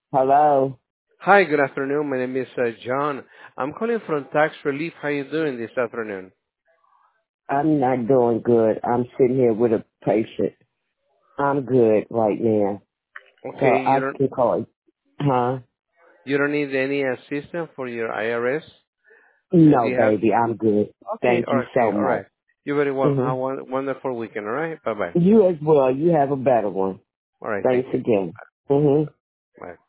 Hello. Hi, good afternoon. My name is John. I'm calling from Tax Relief. How you doing this afternoon? I'm not doing good. I'm sitting here with a patient. I'm good right now. So Okay, I can call you. Huh? you don't need any assistance for your IRS. Do No, you have? baby. I'm good. Okay, Thank you so all much. right. You very welcome. Hmm Have one wonderful weekend. All right. Bye bye. You as well. You have a better one. All right. Thank Thanks you. again. Hmm Bye.